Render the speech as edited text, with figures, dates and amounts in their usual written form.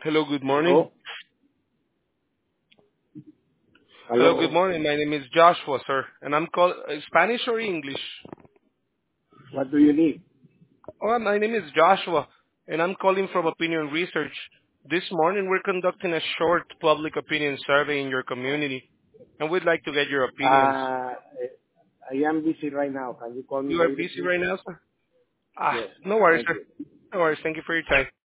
Hello, good morning. Hello? Hello, good Hello? morning. My name is Joshua, sir, and I'm call Spanish or English? What do you need? Oh, my name is Joshua, and I'm calling from Opinion Research. This morning, we're conducting a short public opinion survey in your community, and we'd like to get your opinions. I am busy right now. Can you call me You are later, busy please? right now, sir? Yes. No worries, Thank sir. you. No worries. Thank you for your time.